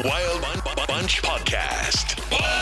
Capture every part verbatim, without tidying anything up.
Wild Bun- Bunch Podcast.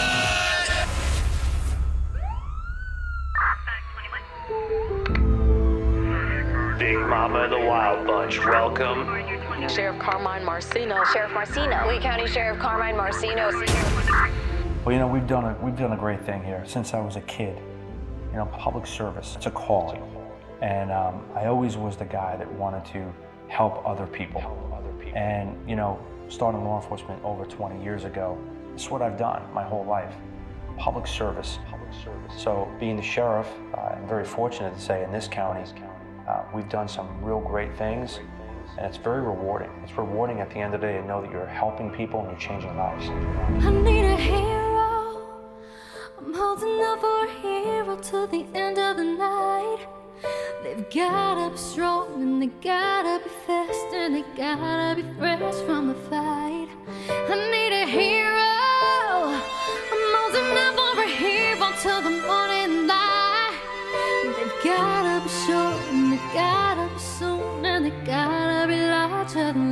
Big Mama and the Wild Bunch, welcome. Sheriff Carmine Marcino. Sheriff Marcino. Lee County Sheriff Carmine Marcino. Well, you know, we've done a we've done a great thing here since I was a kid. You know, public service, it's a calling. And um, I always was the guy that wanted to help other people. And, you know, starting law enforcement over twenty years ago, it's what I've done my whole life. Public service. Public service. So being the sheriff, uh, I'm very fortunate to say in this county, uh, we've done some real great things. And it's very rewarding. It's rewarding at the end of the day to know that you're helping people and you're changing lives. I need a hero. I'm holding out for a hero till the end of the night. They've gotta be strong and they gotta be fast and they gotta be fresh from the fight. I need a hero. I'm holding out for a hero till the morning light. They've gotta be short and they gotta be soon and they gotta be light to the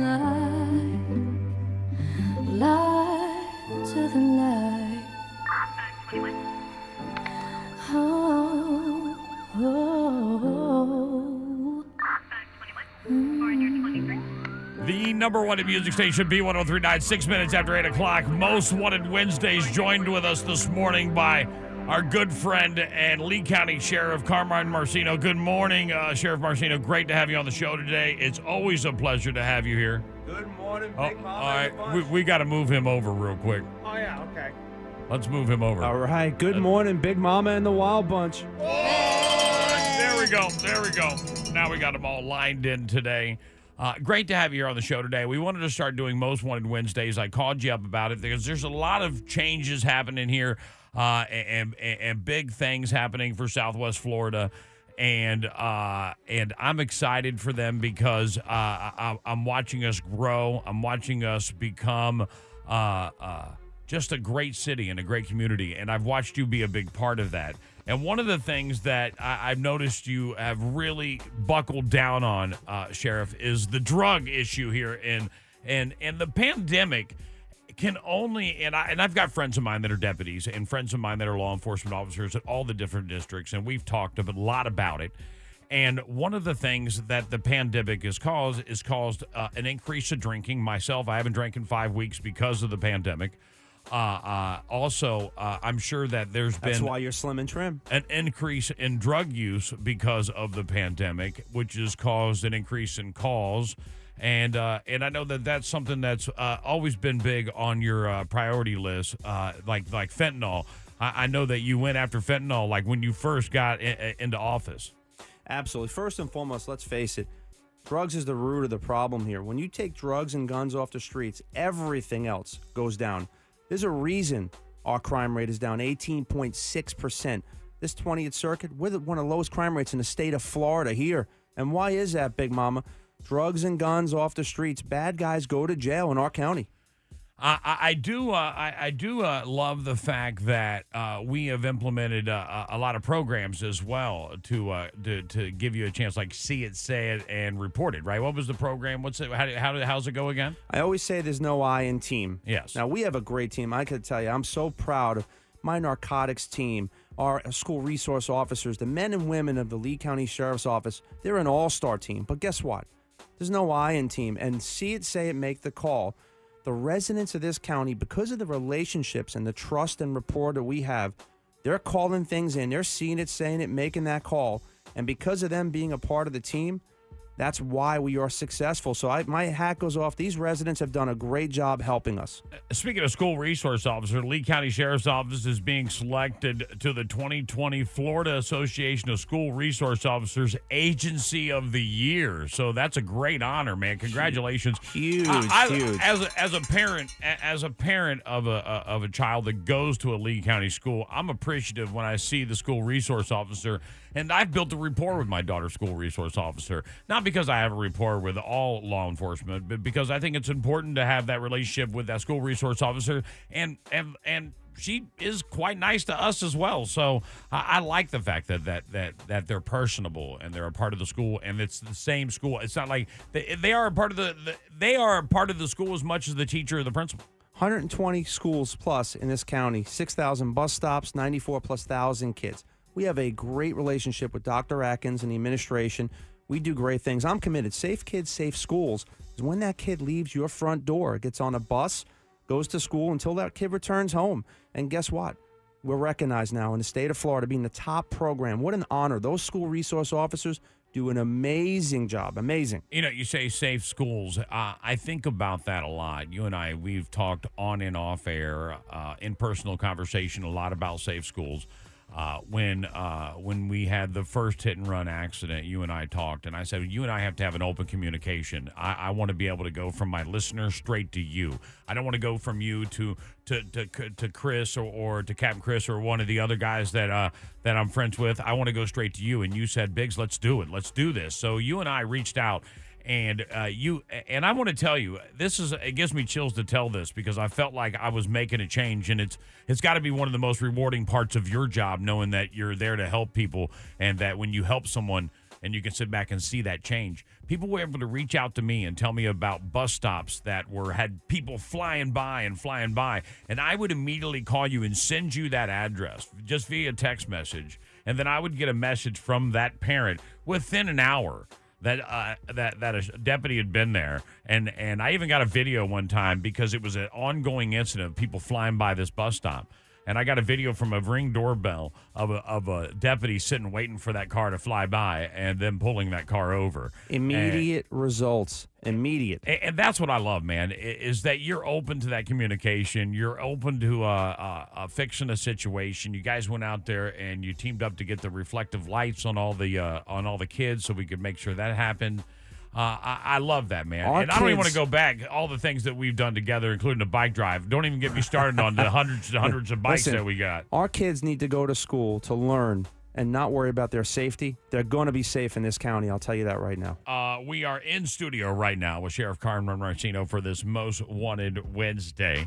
light. Light to the light. Oh, oh, mm. The number one in music station, B one oh three point nine, six minutes after eight o'clock. Most Wanted Wednesdays, joined with us this morning by our good friend and Lee County Sheriff Carmine Marcino. Good morning, uh, Sheriff Marcino. Great to have you on the show today. It's always a pleasure to have you here. Good morning, Oh, Big Mama. all right, and the we, Bunch. we got to move him over real quick. Oh, yeah, okay. Let's move him over. All right. Good morning, Big Mama and the Wild Bunch. There we go. There we go. Now we got them all lined in today. Uh, great to have you here on the show today. We wanted to start doing Most Wanted Wednesdays. I called you up about it because there's a lot of changes happening here uh, and, and and big things happening for Southwest Florida. And uh, and I'm excited for them because uh, I, I'm watching us grow. I'm watching us become uh, uh, just a great city and a great community. And I've watched you be a big part of that. And one of the things that I, I've noticed you have really buckled down on, uh, Sheriff, is the drug issue here. And and and the pandemic can only, and, I, and I've got friends of mine that are deputies and friends of mine that are law enforcement officers at all the different districts, and we've talked a lot about it. And one of the things that the pandemic has caused is caused uh, an increase of drinking. Myself, I haven't drank in five weeks because of the pandemic. Uh, uh, also, uh, I'm sure that there's That's been why you're slim and trim. an increase in drug use because of the pandemic, which has caused an increase in calls. And uh, and I know that that's something that's uh, always been big on your uh, priority list, uh, like like fentanyl. I, I know that you went after fentanyl like when you first got in, into office. Absolutely. First and foremost, let's face it. Drugs is the root of the problem here. When you take drugs and guns off the streets, everything else goes down. There's a reason our crime rate is down eighteen point six percent. This twentieth Circuit, we're the, one of the lowest crime rates in the state of Florida here. And why is that, Big Mama? Drugs and guns off the streets. Bad guys go to jail in our county. I, I, I do. Uh, I, I do uh, love the fact that uh, we have implemented uh, a lot of programs as well to, uh, to to give you a chance, like see it, say it, and report it. Right? What was the program? What's it? How did, how did, how's it go again? I always say there's no I in team. Yes. Now, we have a great team. I could tell you, I'm so proud of my narcotics team, our school resource officers, the men and women of the Lee County Sheriff's Office. They're an all-star team. But guess what? There's no I in team. And see it, say it, make the call. The residents of this county, because of the relationships and the trust and rapport that we have, they're calling things in. They're seeing it, saying it, making that call. And because of them being a part of the team, that's why we are successful. So I, my hat goes off. These residents have done a great job helping us. Speaking of school resource officer, Lee County Sheriff's Office is being selected to the twenty twenty Florida Association of School Resource Officers Agency of the Year. So that's a great honor, man. Congratulations. Huge, I, I, huge. As a, as a parent, as a parent of a of a child that goes to a Lee County school, I'm appreciative when I see the school resource officer. And I've built a rapport with my daughter's school resource officer, not because I have a rapport with all law enforcement, but because I think it's important to have that relationship with that school resource officer. And and and she is quite nice to us as well. So I, I like the fact that, that that that they're personable and they're a part of the school, and it's the same school. It's not like they, they are a part of the, the they are a part of the school as much as the teacher or the principal. one hundred twenty schools plus in this county, six thousand bus stops, ninety-four plus thousand kids. We have a great relationship with Doctor Atkins and the administration. We do great things. I'm committed. Safe kids, safe schools is when that kid leaves your front door, gets on a bus, goes to school until that kid returns home. And guess what? We're recognized now in the state of Florida being the top program. What an honor. Those school resource officers do an amazing job. Amazing. You know, you say safe schools. Uh, I think about that a lot. You and I, we've talked on and off air, uh, in personal conversation, a lot about safe schools. Uh, when uh, when we had the first hit and run accident, you and I talked, and I said, you and I have to have an open communication. I, I want to be able to go from my listener straight to you. I don't want to go from you to to to, to Chris or, or to Captain Chris or one of the other guys that uh, that I'm friends with. I want to go straight to you. And you said, Biggs, let's do it. Let's do this. So you and I reached out. And uh, you and I want to tell you, this is it gives me chills to tell this because I felt like I was making a change, and it's it's got to be one of the most rewarding parts of your job, knowing that you're there to help people, and that when you help someone and you can sit back and see that change. People were able to reach out to me and tell me about bus stops that were had people flying by and flying by, and I would immediately call you and send you that address just via text message, and then I would get a message from that parent within an hour. That uh, that that a deputy had been there, and and I even got a video one time because it was an ongoing incident of people flying by this bus stop, and I got a video from a Ring doorbell of a of a deputy sitting waiting for that car to fly by, and then pulling that car over. Immediate and, results, immediate, and, and that's what I love, man. Is that you're open to that communication, you're open to uh, uh, uh, fixing a situation. You guys went out there and you teamed up to get the reflective lights on all the uh, on all the kids, so we could make sure that happened. Uh, I, I love that, man. Our and I don't even want kids- to go back. All the things that we've done together, including a bike drive. Don't even get me started on the hundreds and hundreds of bikes Listen, that we got. Our kids need to go to school to learn and not worry about their safety. They're going to be safe in this county. I'll tell you that right now. Uh, we are in studio right now with Sheriff Carmen Marcino for this Most Wanted Wednesday.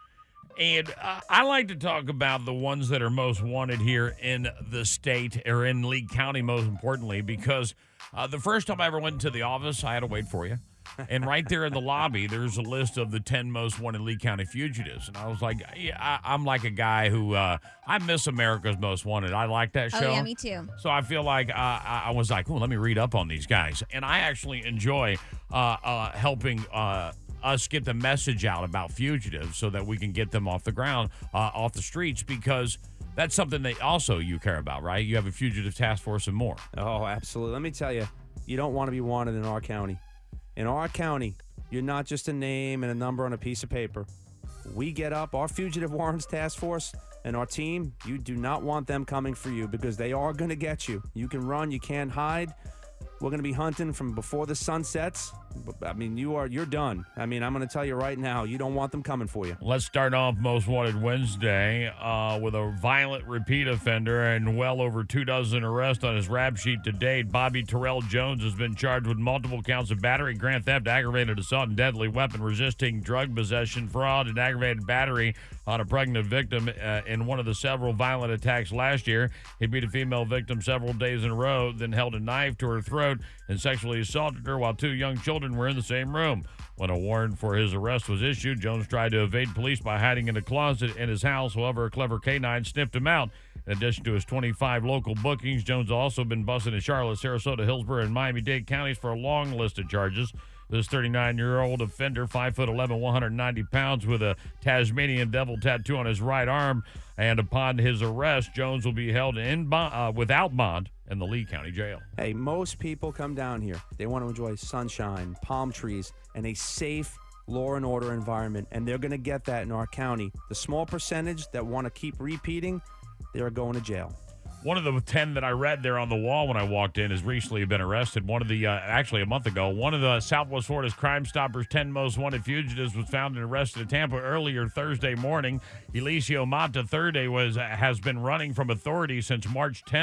And uh, I like to talk about the ones that are most wanted here in the state, or in Lee County, most importantly, because uh, the first time I ever went into the office, I had to wait for you. And right there in the lobby, there's a list of the ten most wanted Lee County fugitives. And I was like, yeah, I, I'm like a guy who, uh, I miss America's Most Wanted. I like that show. Oh, yeah, me too. So I feel like uh, I, I was like, oh, let me read up on these guys. And I actually enjoy uh, uh, helping uh, us get the message out about fugitives so that we can get them off the ground, uh, off the streets, because that's something that also you care about, right? You have a fugitive task force and more. Oh, absolutely. Let me tell you, you don't want to be wanted in our county. In our county, you're not just a name and a number on a piece of paper. We get up, our Fugitive Warrants Task Force and our team, you do not want them coming for you because they are going to get you. You can run, you can't hide. We're going to be hunting from before the sun sets. I mean, you are, you're done. I mean, I'm going to tell you right now, you don't want them coming for you. Let's start off Most Wanted Wednesday uh, with a violent repeat offender and well over two dozen arrests on his rap sheet to date. Bobby Terrell Jones has been charged with multiple counts of battery, grand theft, aggravated assault, and deadly weapon, resisting drug possession, fraud, and aggravated battery on a pregnant victim uh, in one of the several violent attacks last year. He beat a female victim several days in a row, then held a knife to her throat and sexually assaulted her while two young children were in the same room. When a warrant for his arrest was issued, Jones tried to evade police by hiding in a closet in his house. However, a clever canine sniffed him out. In addition to his twenty-five local bookings, Jones has also been busted in Charlotte, Sarasota, Hillsborough, and Miami-Dade counties for a long list of charges. This thirty-nine-year-old offender, five foot eleven, one hundred ninety pounds, with a Tasmanian devil tattoo on his right arm. And upon his arrest, Jones will be held in bond, uh, without bond in the Lee County Jail. Hey, most people come down here. They want to enjoy sunshine, palm trees, and a safe law and order environment, and they're going to get that in our county. The small percentage that want to keep repeating, they're going to jail. One of the ten that I read there on the wall when I walked in has recently been arrested. One of the, uh, actually a month ago, one of the Southwest Florida's Crime Stoppers ten most wanted fugitives was found and arrested in Tampa earlier Thursday morning. Elicio Mata Thurde was, has been running from authorities since March tenth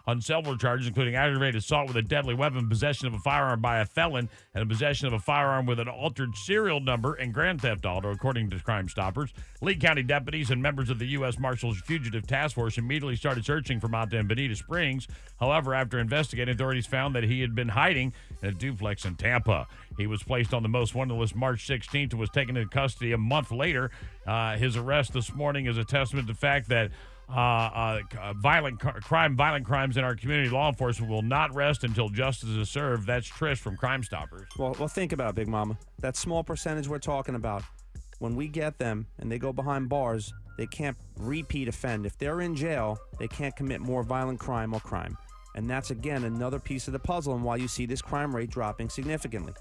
on several charges, including aggravated assault with a deadly weapon, possession of a firearm by a felon, and possession of a firearm with an altered serial number and grand theft auto, according to Crime Stoppers. Lee County deputies and members of the U S Marshals Fugitive Task Force immediately started searching for Mata in Bonita Springs. However, after investigating, authorities found that he had been hiding in a duplex in Tampa. He was placed on the most wanted list March sixteenth and was taken into custody a month later. Uh, his arrest this morning is a testament to the fact that uh, uh, violent crime, violent crimes in our community, law enforcement will not rest until justice is served. That's Trish from Crime Stoppers. Well, well, think about it, Big Mama. That small percentage we're talking about, when we get them and they go behind bars, they can't repeat offend. If they're in jail, they can't commit more violent crime or crime. And that's, again, another piece of the puzzle and why you see this crime rate dropping significantly.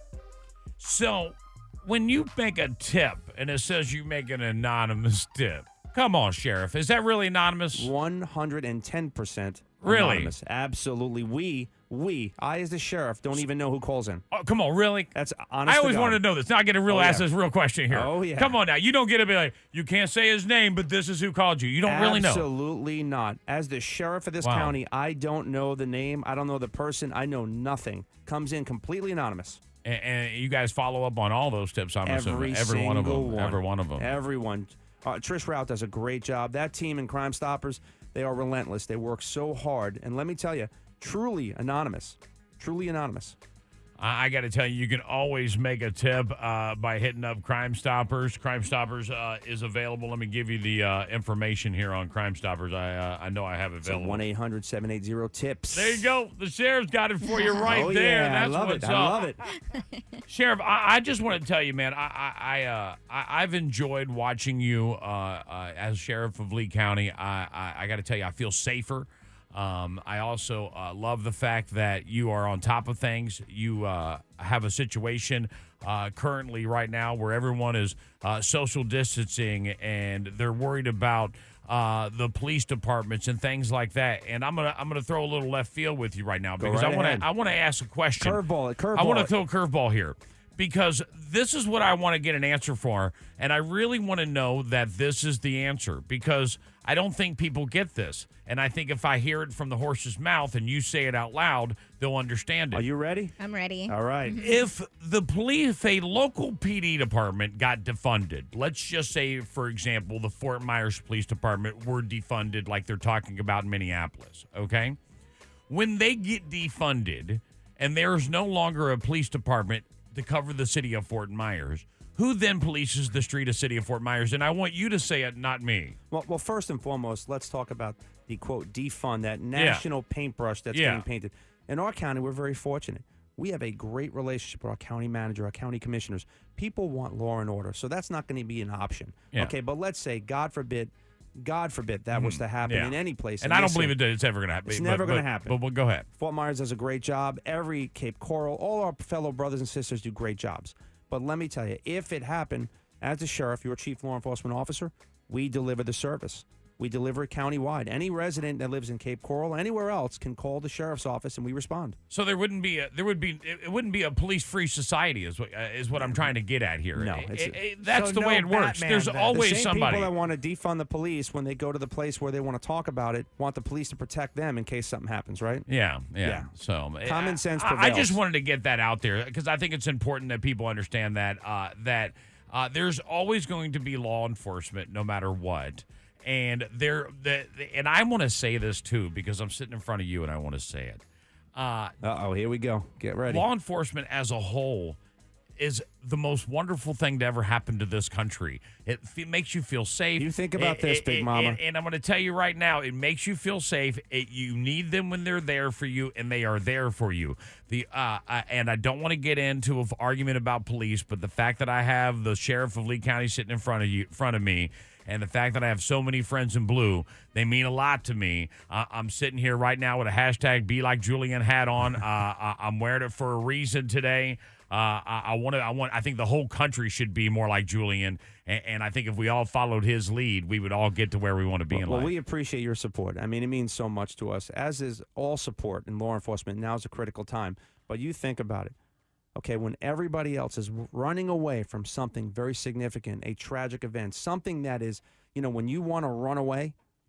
So, when you make a tip and it says you make an anonymous tip, come on, Sheriff, is that really anonymous? one hundred ten percent Really? anonymous. Absolutely. We, we, I as the sheriff, don't even know who calls in. Oh, come on, really? That's honest I always to God. wanted to know this. Now I get to real Oh, ask yeah. this real question here. Oh, yeah. Come on now. You don't get to be like, you can't say his name, but this is who called you. You don't really know. Absolutely not. As the sheriff of this Wow. county, I don't know the name. I don't know the person. I know nothing. Comes in completely anonymous. And, and you guys follow up on all those tips, I'm Every assuming. Every one of them. single one. Every one of them. Everyone. Uh, Trish Rout does a great job. That team in Crime Stoppers, they are relentless. They work so hard. And let me tell you, truly anonymous. Truly anonymous. I, I got to tell you, you can always make a tip uh, by hitting up Crime Stoppers. Crime Stoppers uh, is available. Let me give you the uh, information here on Crime Stoppers. I uh, I know I have it So available. one eight hundred seven eight zero tips. There you go. The sheriff's got it for you right oh, there. Yeah, That's I love what's it. up. I love it. Sheriff, I, I just want to tell you, man, I, I, I, uh, I, I've enjoyed watching you uh, uh, as sheriff of Lee County. I, I, I got to tell you, I feel safer. Um, I also uh, love the fact that you are on top of things. You uh, have a situation uh, currently right now where everyone is uh, social distancing and they're worried about uh, the police departments and things like that. And I'm gonna I'm gonna throw a little left field with you right now Go because right I want ahead. to I want to ask a question. Curveball it. Curveball I want to it. throw a curveball here because this is what I want to get an answer for, and I really want to know that this is the answer because I don't think people get this, and I think if I hear it from the horse's mouth and you say it out loud, they'll understand it. Are you ready? I'm ready. All right. If the police, if a local P D department got defunded, let's just say, for example, the Fort Myers Police Department were defunded like they're talking about in Minneapolis, okay? When they get defunded and there's no longer a police department to cover the city of Fort Myers, who then polices the street of city of Fort Myers? And I want you to say it, not me. Well, well, first and foremost, let's talk about the, quote, defund, that national paintbrush that's Yeah. getting painted. In our county, we're very fortunate. We have a great relationship with our county manager, our county commissioners. People want law and order, so that's not going to be an option. Yeah. Okay, but let's say, God forbid, God forbid that was to happen Yeah. in any place. And I don't listen, believe it, it's ever going to happen. It's but- never going to but- happen. But, but go ahead. Fort Myers does a great job. Every Cape Coral, all our fellow brothers and sisters do great jobs. But let me tell you, if it happened, as the sheriff, your chief law enforcement officer, we deliver the service. We deliver it countywide. Any resident that lives in Cape Coral, anywhere else, can call the sheriff's office and we respond. So there wouldn't be a there would be it wouldn't be a police free society is what uh, is what I'm trying to get at here. No, It- it's- it- it- that's So the no way it works. Batman There's then. always the same somebody. people that want to defund the police when they go to the place where they want to talk about it want the police to protect them in case something happens, right? Yeah, yeah. Yeah. So uh, Common sense I, I prevails. just wanted to get that out there because I think it's important that people understand that uh, that uh, there's always going to be law enforcement no matter what. And there, the, and I want to say this too because I'm sitting in front of you and I want to say it. Uh, Uh-oh, here we go. Get ready. law enforcement as a whole is the most wonderful thing to ever happen to this country. It f- makes you feel safe. You think about It- this, it- Big it- Mama. And, and I'm going to tell you right now, it makes you feel safe. It, you need them when they're there for you, and they are there for you. The uh, uh, and I don't want to get into an argument about police, but the fact that I have the sheriff of Lee County sitting in front of you, front of me. And the fact that I have so many friends in blue, they mean a lot to me. Uh, I'm sitting here right now with a hashtag Be Like Julian hat on. Uh, I, I'm wearing it for a reason today. Uh, I, I want to. I want. I think the whole country should be more like Julian, and, and I think if we all followed his lead, we would all get to where we want to be Well, in well, life. we appreciate your support. I mean, it means so much to us, as is all support in law enforcement. Now is a critical time. But you think about it. Okay, when everybody else is running away from something very significant, a tragic event, something that is, you know, when you want to run away,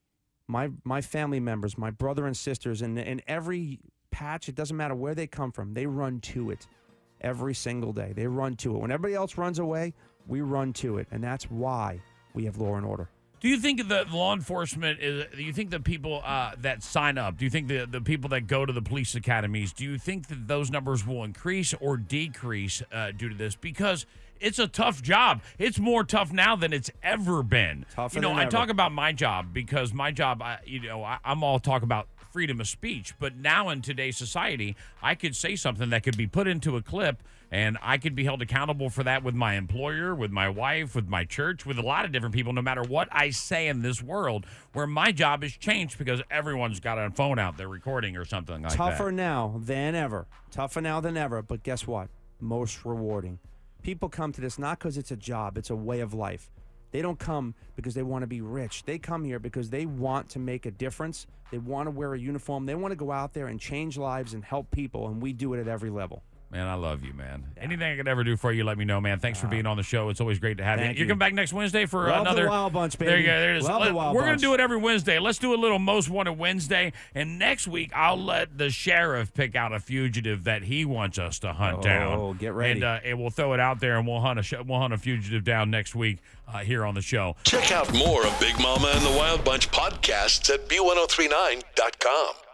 my my family members, my brother and sisters, and in every patch, it doesn't matter where they come from, they run to it every single day. They run to it. When everybody else runs away, we run to it, and that's why we have law and order. Do you think that law enforcement is, do you think the people uh, that sign up, do you think the, the people that go to the police academies, do you think that those numbers will increase or decrease uh, due to this? Because it's a tough job. It's more tough now than it's ever been. Tougher You know, than I ever. talk about my job because my job, I, you know, I, I'm all talk about freedom of speech. But now in today's society, I could say something that could be put into a clip, and I could be held accountable for that with my employer, with my wife, with my church, with a lot of different people, no matter what I say in this world, where my job has changed because everyone's got a phone out there recording or something like that. Tougher now than ever. Tougher now than ever. But guess what? Most rewarding. People come to this not because it's a job, it's a way of life. They don't come because they want to be rich. They come here because they want to make a difference. They want to wear a uniform. They want to go out there and change lives and help people, and we do it at every level. Man, I love you, man. Anything I could ever do for you, let me know, man. Thanks for being on the show. It's always great to have you. Thank You you. come back next Wednesday for Love another. the Wild Bunch, baby. There you go. There it is. Love the Let- Wild We're going Bunch. to do it every Wednesday. Let's do a little Most Wanted Wednesday. And next week, I'll let the sheriff pick out a fugitive that he wants us to hunt Oh, down. get ready. And, uh, and we'll throw it out there, and we'll hunt a sh- we'll hunt a fugitive down next week uh, here on the show. Check out more of Big Mama and the Wild Bunch podcasts at B ten thirty-nine dot com.